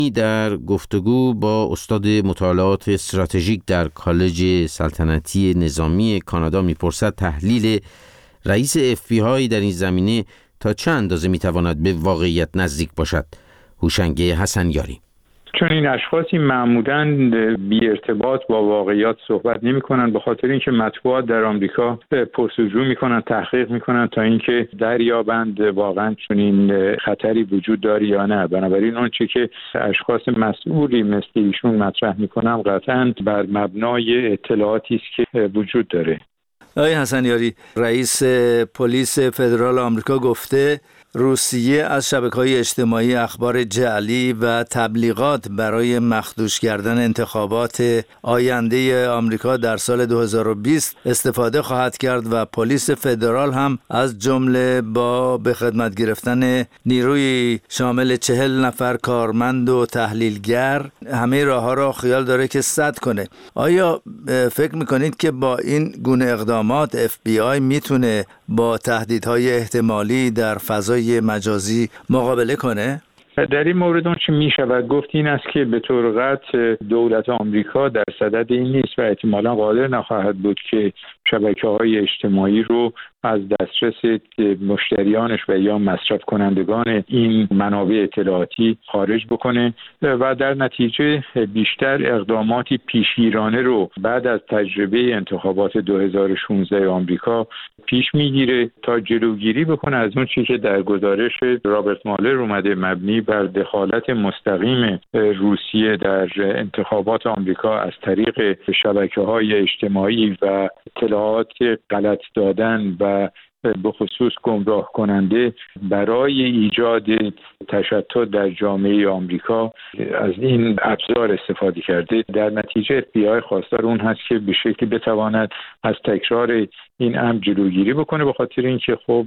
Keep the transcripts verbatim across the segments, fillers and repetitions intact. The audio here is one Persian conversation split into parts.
در گفتگو با استاد مطالعات استراتژیک در کالج سلطنتی نظامی کانادا میپرسد تحلیل رئیس اف بی آی در این زمینه تا چه اندازه میتواند به واقعیت نزدیک باشد. هوشنگ حسنیاری: چون این اشخاصی معمولاً بی ارتباط با واقعیات صحبت نمی کنن، به خاطر اینکه مطبوعات در آمریکا پرسجو می کنن، تحقیق می کنن تا اینکه دریابند واقعاً چون این خطری وجود داره یا نه. بنابراین اون چی که اشخاص مسئولی مثل ایشون مطرح می کنن قطعاً بر مبنای اطلاعاتی است که وجود داره. آقای حسنیاری، رئیس پلیس فدرال آمریکا گفته روسیه از شبکه‌های اجتماعی اخبار جعلی و تبلیغات برای مخدوش کردن انتخابات آینده آمریکا در سال دو هزار و بیست استفاده خواهد کرد و پلیس فدرال هم از جمله با به خدمت گرفتن نیروی شامل چهل نفر کارمند و تحلیلگر همه راه‌ها را خیال داره که سد کنه. آیا فکر می‌کنید که با این گونه اقدامات اف بی آی میتونه با تهدیدهای احتمالی در فضای مجازی مقابله کنه؟ در این مورد اون چه می شود گفت این است که به طور قطع دولت آمریکا در صدد این نیست و احتمالاً قادر نخواهد بود که شبکه‌های اجتماعی رو از دسترس مشتریانش و یا مصرف کنندگان این منابع اطلاعاتی خارج بکنه و در نتیجه بیشتر اقداماتی پیشگیرانه رو بعد از تجربه انتخابات دو هزار و شانزده آمریکا پیش میگیره تا جلوگیری بکنه از اون چیزی که در گزارش رابرت مالر اومده مبنی بر دخالت مستقیم روسیه در انتخابات آمریکا از طریق شبکه‌های اجتماعی و اطلاعات غلط دادن و به خصوص گمراه کننده برای ایجاد تشتت در جامعه آمریکا از این ابزار استفاده کرده. در نتیجه اف بی آی خواستار اون هست که به شکلی بتواند از تکرار این امر جلوگیری بکنه، به خاطر اینکه خب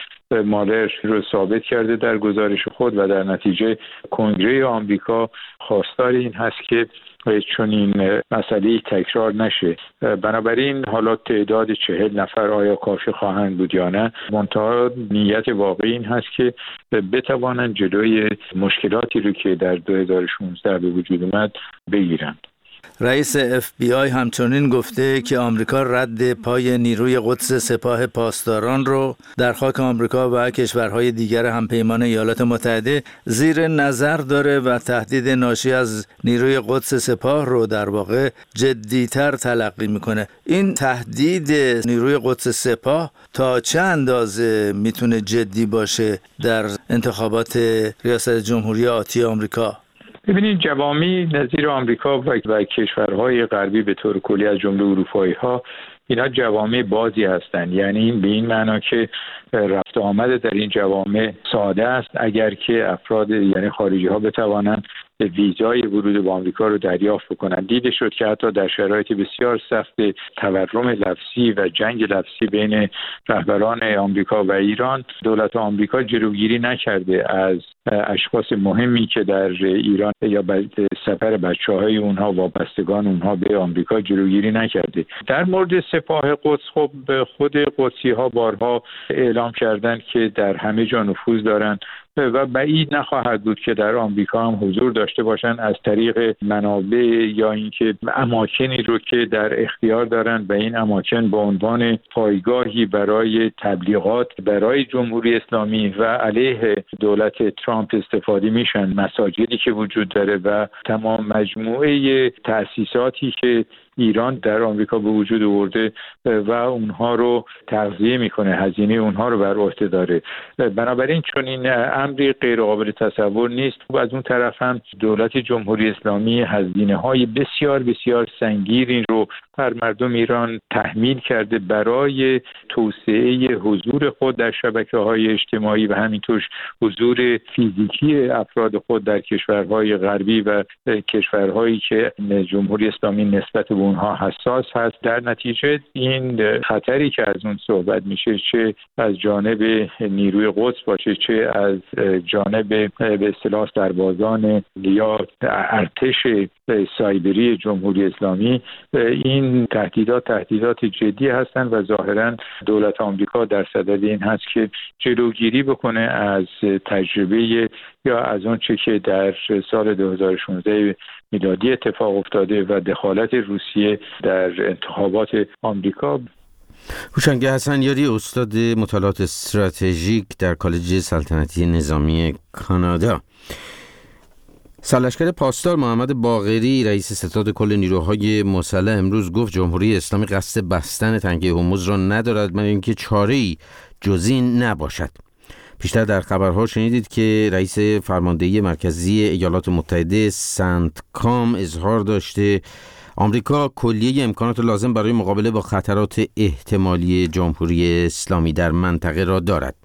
مالر رو ثابت کرده در گزارش خود و در نتیجه کنگره آمریکا خواستار این هست که چون این مسئله تکرار نشه. بنابراین حالا تعداد چهل نفر آیا کافی خواهند بود یا نه، منتها نیت واقعی این هست که بتوانند جلوی مشکلاتی رو که در دو هزار و شانزده به وجود اومد بگیرند. رئیس اف بی آی همچنین گفته که آمریکا رد پای نیروی قدس سپاه پاسداران رو در خاک آمریکا و کشورهای دیگر همپیمان ایالات متحده زیر نظر داره و تهدید ناشی از نیروی قدس سپاه رو در واقع جدی‌تر تلقی میکنه. این تهدید نیروی قدس سپاه تا چه اندازه میتونه جدی باشه در انتخابات ریاست جمهوری آتی آمریکا؟ ببینید جوامع نظیر آمریکا و, و کشورهای غربی به طور کلی از جمله اروپایی ها اینا جوامع بازی هستند، یعنی این به این معنا که رفت آمد در این جوامع ساده است اگر که افراد یعنی خارجی ها بتوانند ویزای ورود به آمریکا رو دریافت بکنند. دیده شد که حتی در شرایط بسیار سخت تورم لفظی و جنگ لفظی بین رهبران آمریکا و ایران، دولت آمریکا جلوگیری نکرده از اشخاص مهمی که در ایران یا سفر بچه‌های اونها وابستگان اونها به آمریکا جلوگیری نکرده. در مورد سپاه قدس خب خود قدسی ها بارها اعلام کردند که در همه جا نفوذ دارند و بعید نخواهد بود که در آمریکا هم حضور داشته باشند از طریق منابع یا اینکه اماکنی رو که در اختیار دارند و این اماکن به عنوان پایگاهی برای تبلیغات برای جمهوری اسلامی و علیه دولت ترامپ استفاده میشن. مساجدی که وجود داره و تمام مجموعه تأسیساتی که ایران در آمریکا به وجود آورده و اونها رو تغذیه میکنه، هزینه اونها رو بر عهده داره. بنابراین چون این امری غیر قابل تصور نیست و از اون طرف هم دولت جمهوری اسلامی هزینه های بسیار بسیار سنگینی رو بر مردم ایران تحمیل کرده برای توسعه حضور خود در شبکه‌های اجتماعی و همینطور حضور فیزیکی افراد خود در کشورهای غربی و کشورهایی که جمهوری اسلامی نسبت به اونها حساس هست. در نتیجه این خطری که از اون صحبت میشه چه از جانب نیروی قدس باشه چه از جانب به اصطلاح سربازان یا ارتش سایبری جمهوری اسلامی، این تهدیدات تهدیدات جدی هستند و ظاهراً دولت آمریکا در صدد این هست که جلوگیری بکنه از تجربه یا از اون چه که در سال دو هزار و شانزده میلادی اتفاق افتاده و دخالت روسیه در انتخابات آمریکا. هوشنگ حسنیاری، استاد مطالعات استراتژیک در کالج سلطنتی نظامی کانادا. سرلشکر پاسدار محمد باقری، رئیس ستاد کل نیروهای مسلح، امروز گفت جمهوری اسلامی قصد بستن تنگه هرمز را ندارد مگر اینکه چاره‌ای جز این نباشد. پیشتر در خبرها شنیدید که رئیس فرماندهی مرکزی ایالات متحده سنتکام اظهار داشته آمریکا کلیه امکانات لازم برای مقابله با خطرات احتمالی جمهوری اسلامی در منطقه را دارد.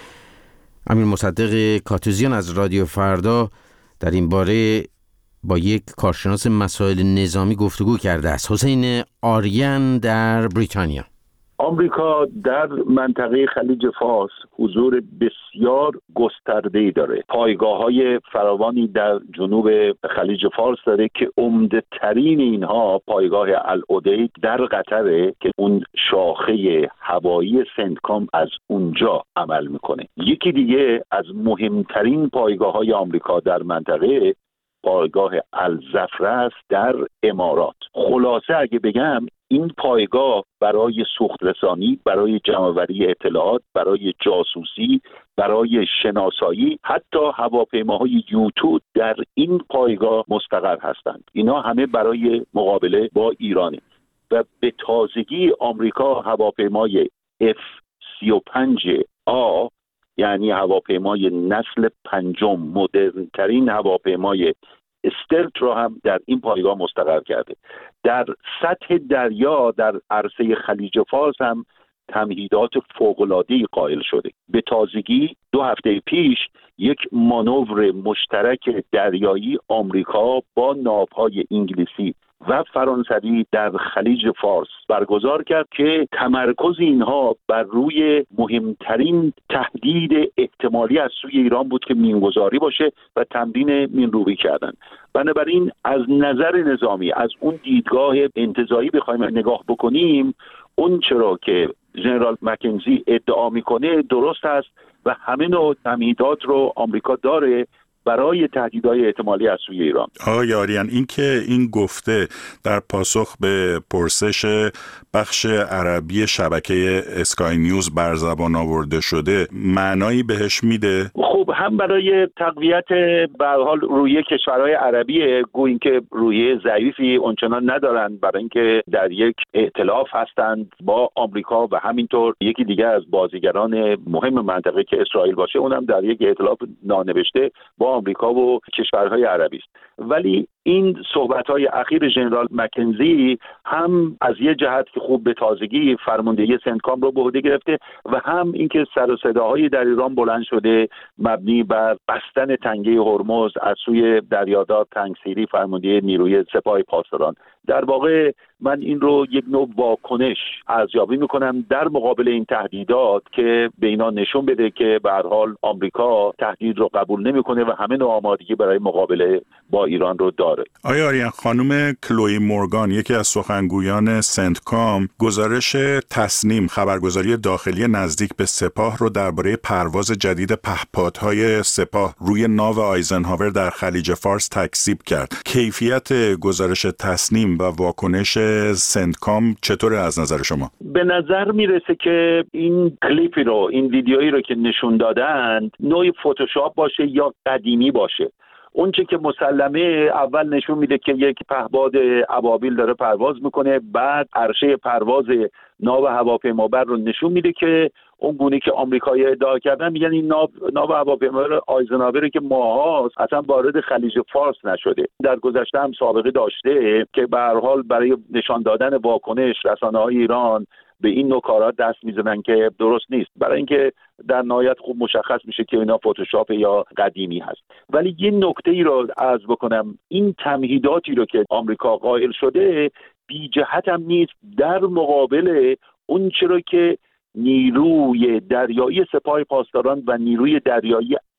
امیر مصدق کاتوزیان از رادیو فردا در این باره با یک کارشناس مسائل نظامی گفتگو کرده است. حسین آریان در بریتانیا. آمریکا در منطقه خلیج فارس حضور بسیار گسترده‌ای داره. پایگاه‌های فراوانی در جنوب خلیج فارس داره که عمده‌ترین اینها پایگاه العدید در قطره که اون شاخه هوایی سنتکام از اونجا عمل میکنه. یکی دیگه از مهمترین پایگاه‌های آمریکا در منطقه پایگاه الزفره است در امارات. خلاصه اگه بگم این پایگاه برای سوخت رسانی، برای جمع‌آوری اطلاعات، برای جاسوسی، برای شناسایی، حتی هواپیماهای یوتو در این پایگاه مستقر هستند. اینا همه برای مقابله با ایرانه و به تازگی آمریکا هواپیمای اف سی و پنج آ یعنی هواپیمای نسل پنجم، مدرن ترین هواپیمای استلت را هم در این پایگاه مستقر کرده. در سطح دریا در عرصه خلیج فارس هم تمهیدات فوق‌العاده‌ای قائل شده. به تازگی دو هفته پیش یک مانور مشترک دریایی آمریکا با ناوهای انگلیسی و فرانسوی در خلیج فارس برگزار کرد که تمرکز اینها بر روی مهمترین تهدید احتمالی از سوی ایران بود که مینگذاری باشه و تمرین مینروبی کردن. بنابراین از نظر نظامی، از اون دیدگاه انتزاعی بخوایم نگاه بکنیم، اون چرا که ژنرال مکنزی ادعا میکنه درست است و همه نوع تمهیدات رو آمریکا داره برای تهدیدهای احتمالی از سوی ایران. آقای آریان، این که این گفته در پاسخ به پرسش بخش عربی شبکه اسکای نیوز بر زبان آورده شده معنایی بهش میده؟ خب هم برای تقویت به هر حال رویه کشورهای عربیه، گویا که رویه ضعیفی اونچنان ندارن برای اینکه در یک ائتلاف هستند با آمریکا و همینطور یکی دیگه از بازیگران مهم منطقه که اسرائیل باشه اونم در یک ائتلاف نانوشته با آمریکا و کشورهای عربی است. ولی این صحبت‌های اخیر ژنرال مکنزی هم از یه جهت که خوب به تازگی فرماندهی سنتکام رو به عهده گرفته و هم اینکه سر و صداهای در ایران بلند شده مبنی بر بستن تنگه هرمز از سوی دریادار تنگسیری فرماندهی نیروی سپاه پاسداران. در واقع من این رو یک نوع واکنش ارزیابی میکنم در مقابل این تهدیدات که به اینا نشون بده که به هر حال آمریکا تهدید رو قبول نمیکنه و همه نوع آمادگی برای مقابله با ایران رو داره. آیا آریان، خانم کلوی مورگان، یکی از سخنگویان سنتکام، گزارش تصنیم خبرگزاری داخلی نزدیک به سپاه رو درباره پرواز جدید پهپادهای سپاه روی ناو آیزنهاور در خلیج فارس تکذیب کرد. کیفیت گزارش تصنیم و واکنش سنتکام چطوره از نظر شما؟ به نظر میرسه که این کلیپی رو، این ویدیویی رو که نشون دادن نوعی فتوشاپ باشه یا قدیمی باشه. اون چه که مسلمه اول نشون میده که یک پهپاد ابابیل داره پرواز میکنه، بعد عرشه پرواز ناو هواپیمابر رو نشون میده که اون گونه که آمریکایی ادعا کردن، میگن این ناو ناو هواپیمابر آیزنهاور که ماهاست اصلا وارد خلیج فارس نشده. در گذشته هم سابقه داشته که به هر حال برای نشان دادن واکنش رسانه‌های ایران به این نوع کارات دست میزنن که درست نیست، برای اینکه در نهایت خوب مشخص میشه که اینا فتوشاپ یا قدیمی هست. ولی یه نکته ای رو عرض بکنم، این تمهیداتی رو که آمریکا قائل شده بی جهت هم نیست در مقابل اون چرا که نیروی دریایی سپاه پاسداران و نیروی دریایی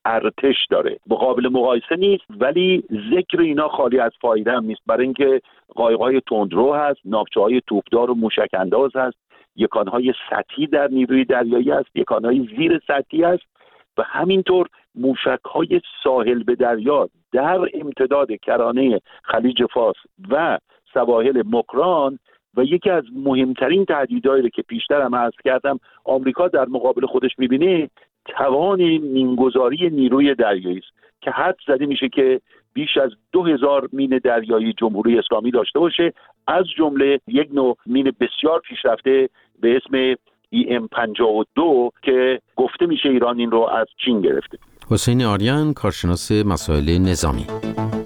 ارتش داره، قابل مقایسه نیست، ولی ذکر اینا خالی از فایده هم نیست، برای اینکه قایق‌های تندرو هست، ناوچه‌های توپدار و موشک انداز هست، یکانهای سطحی در نیروی دریایی هست، یکانهای زیر سطحی هست و همینطور موشک‌های ساحل به دریا در امتداد کرانه خلیج فارس و سواحل مکران. و یکی از مهمترین تهدیدهایی که پیشتر هم عرض کردم آمریکا در مقابل خودش می‌بینه توان مینگذاری نیروی دریایی است که حد زده میشه که بیش از دو هزار مین دریایی جمهوری اسلامی داشته باشه، از جمله یک نوع مین بسیار پیشرفته به اسم ای ام پنجاه و دو که گفته میشه ایران این رو از چین گرفته. حسین آریان، کارشناس مسائل نظامی.